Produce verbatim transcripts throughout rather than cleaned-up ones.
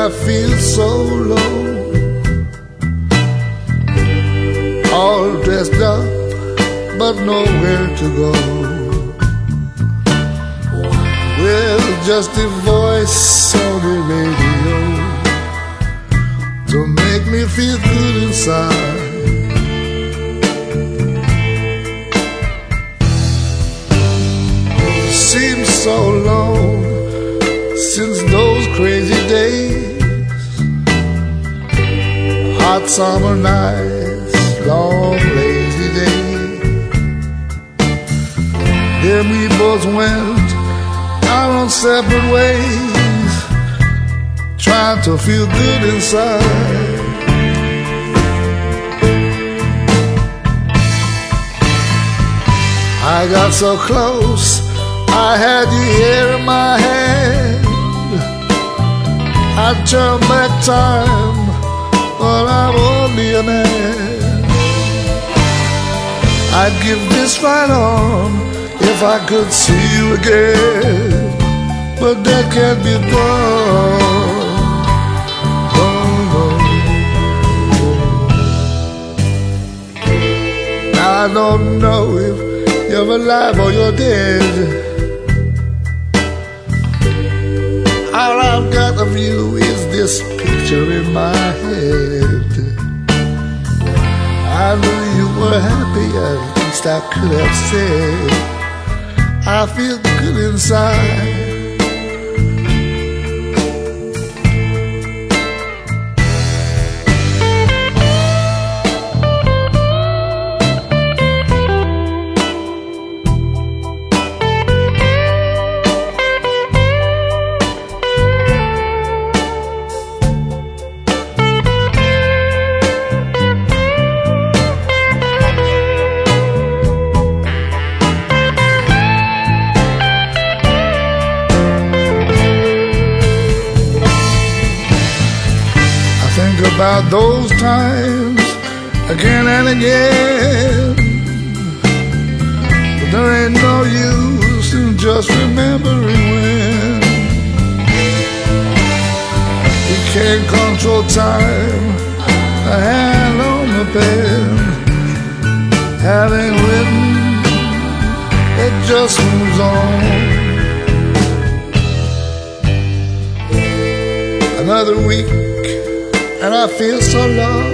I feel so low, all dressed up but nowhere to go, with just a voice on the radio to make me feel good inside. Seems so long since those crazy days, hot summer nights, long lazy days. Then we both went out on separate ways, trying to feel good inside. I got so close, I had your hair in my hand. I'd turn back time, but I'm only a man. I'd give this right on if I could see you again, but that can't be done. Oh, no. I don't know if you're alive or you're dead. All I've got of you is this picture in my head. I knew you were happy, at least I could have said I feel good inside. Think about those times again and again, but there ain't no use in just remembering when. We can't control time, a hand on the pen, having written, it just moves on. Another week and I feel so low,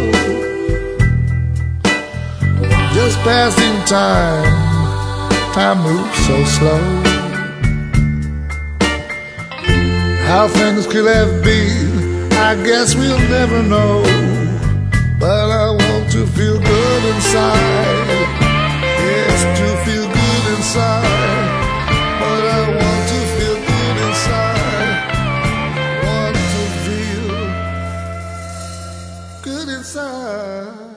just passing time, time moves so slow. How things could have been, I guess we'll never know, but I want to feel good inside, yes, to feel good inside, but I want to feel good inside, want to feel good inside.